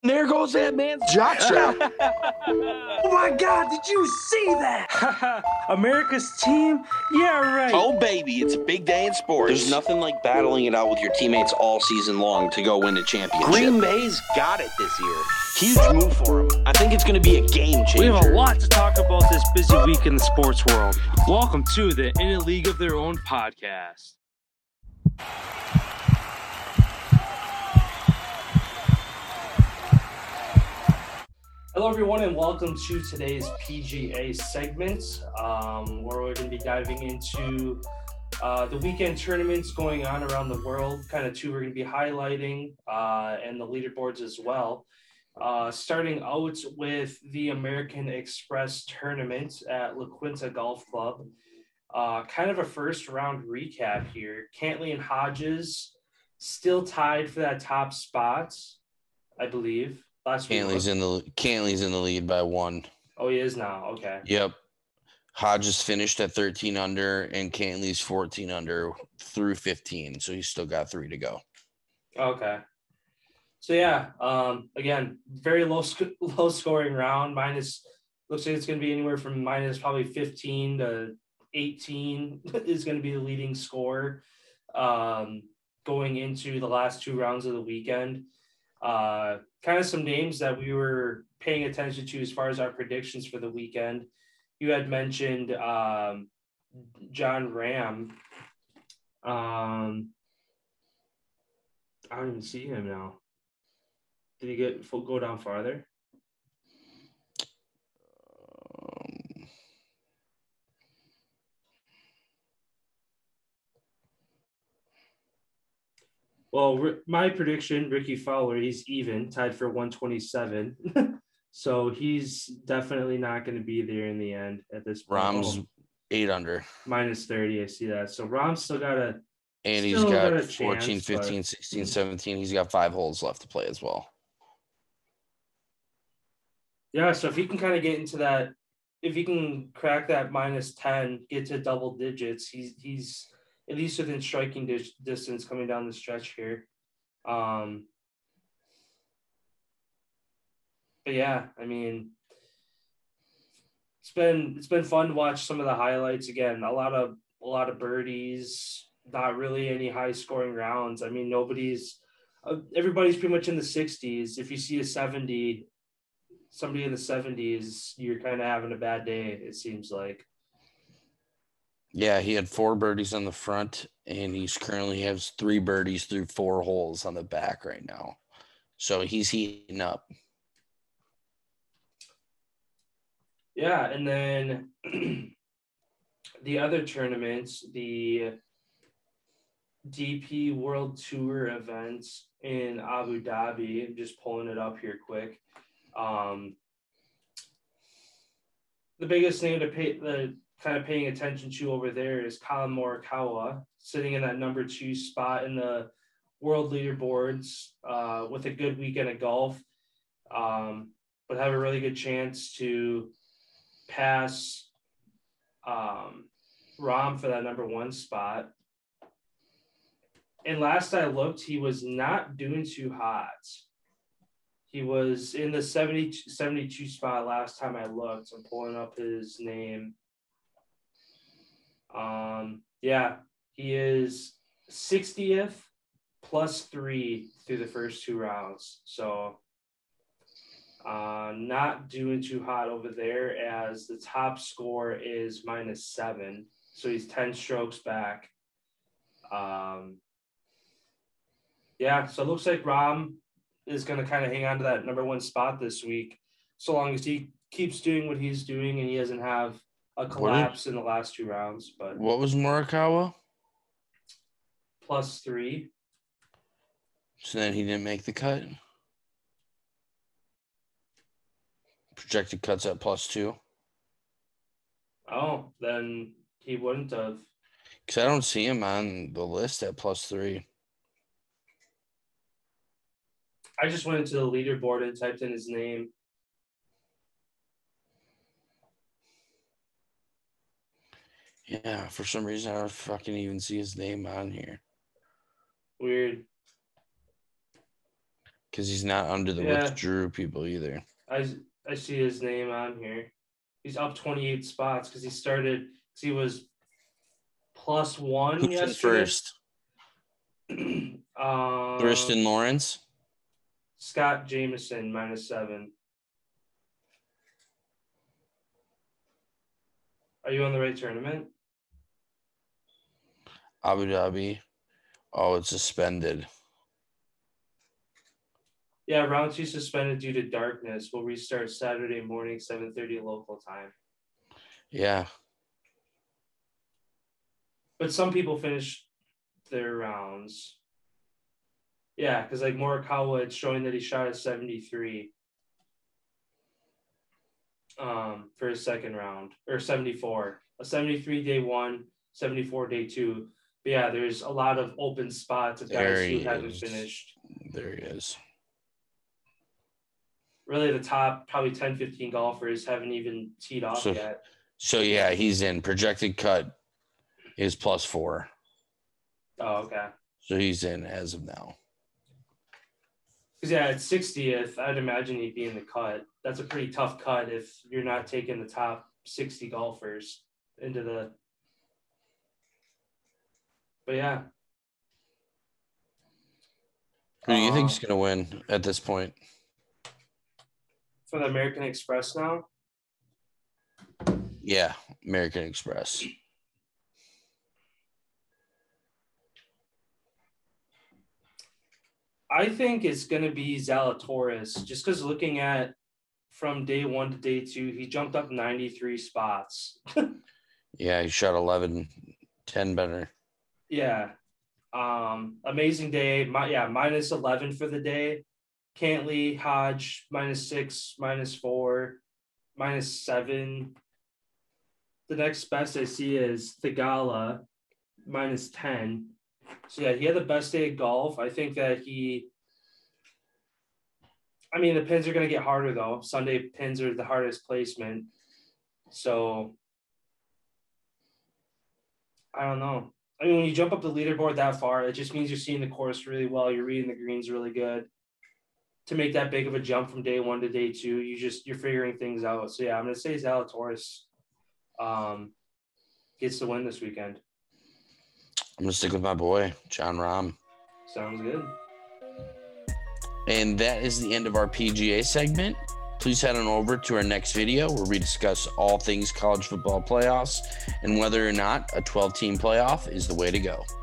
There goes that man's jock strap. Oh my God, did you see that? America's team? Yeah, right. Oh, baby, it's a big day in sports. There's nothing like battling it out with your teammates all season long to go win a championship. Green Bay's got it this year. Huge move for them. I think it's going to be a game changer. We have a lot to talk about this busy week in the sports world. Welcome to the In a League of Their Own podcast. Hello, everyone, and welcome to today's PGA segment, where we're going to be diving into the weekend tournaments going on around the world. Kind of two we're going to be highlighting, and the leaderboards as well. Starting out with the American Express tournament at La Quinta Golf Club. Kind of a first round recap here. Cantlay and Hodges still tied for that top spot, I believe. Cantlay's in the lead by one. Oh, he is now. Okay. Yep. Hodges finished at 13 under, and Cantlay's 14 under through 15, so he's still got 3 to go. Okay. So yeah, again, very low scoring round. Looks like it's going to be anywhere from minus probably 15 to 18 is going to be the leading score going into the last two rounds of the weekend. Kind of some names that we were paying attention to as far as our predictions for the weekend. You had mentioned Jon Rahm. I don't even see him now. Did he go down farther? Well, my prediction, Ricky Fowler, he's even, tied for 127. So he's definitely not going to be there in the end at this point. Rahm's 8 under. Minus 30, I see that. So Rahm's still got a And he's got 14, chance, 15, 16, 17. He's got 5 holes left to play as well. Yeah, so if he can kind of get into that, if he can crack that minus 10, get to double digits, he's at least within striking distance coming down the stretch here. But yeah, I mean, it's been fun to watch some of the highlights again. A lot of birdies, not really any high scoring rounds. I mean, everybody's pretty much in the 60s. If you see a 70, somebody in the 70s, you're kind of having a bad day, it seems like. Yeah, he had 4 birdies on the front, and he's currently has 3 birdies through 4 holes on the back right now. So he's heating up. Yeah, and then the other tournaments, the DP World Tour events in Abu Dhabi. I'm just pulling it up here quick. The biggest name kind of paying attention to over there is Collin Morikawa, sitting in that number 2 spot in the world leaderboards with a good weekend of golf, but have a really good chance to pass Rahm for that number 1 spot. And last I looked, he was not doing too hot. He was in the 72 spot last time I looked. I'm pulling up his name. Yeah, he is 60th plus 3 through the first 2 rounds. So not doing too hot over there, as the top score is minus 7. So he's 10 strokes back. Yeah, so it looks like Rahm is going to kind of hang on to that number 1 spot this week, so long as he keeps doing what he's doing and he doesn't have a collapse in the last 2 rounds. But what was Morikawa? Plus 3. So then he didn't make the cut? Projected cuts at plus 2. Oh, then he wouldn't have. Because I don't see him on the list at plus 3. I just went into the leaderboard and typed in his name. Yeah, for some reason I don't fucking even see his name on here. Weird. because he's not under the Yeah. withdrew people either. I see his name on here. He's up 28 spots because he started. Cause he was +1 Who's in yesterday. first? um, Thurston Lawrence. Scott Jameson -7. Are you on the right tournament? Abu Dhabi. Oh, it's suspended. Yeah, round 2 suspended due to darkness. Will restart Saturday morning, 7:30 local time. Yeah. But some people finish their rounds. Yeah, because like Morikawa, it's showing that he shot a 73 for his second round, or 74. A 73 day 1, 74 day 2. But yeah, there's a lot of open spots of guys who haven't finished. There he is. Really, the top probably 10, 15 golfers haven't even teed off yet. So yeah, he's in. Projected cut is +4. Oh, okay. So he's in as of now. Because yeah, at 60th, I'd imagine he'd be in the cut. That's a pretty tough cut if you're not taking the top 60 golfers into the. But yeah. Who do you think's gonna win at this point? For the American Express now? Yeah, American Express. I think it's going to be Zalatoris, just because looking at from day 1 to day 2, he jumped up 93 spots. Yeah, he shot 11, 10 better. Yeah. Amazing day. -11 for the day. Cantley, Hodge, -6, -4, -7. The next best I see is Thigala, -10. So yeah, he had the best day of golf. I think that the pins are going to get harder though. Sunday pins are the hardest placement. So I don't know. I mean, when you jump up the leaderboard that far, it just means you're seeing the course really well. You're reading the greens really good. To make that big of a jump from day 1 to day 2, you're figuring things out. So yeah, I'm going to say Zalatoris gets the win this weekend. I'm going to stick with my boy, Jon Rahm. Sounds good. And that is the end of our PGA segment. Please head on over to our next video where we discuss all things college football playoffs and whether or not a 12-team playoff is the way to go.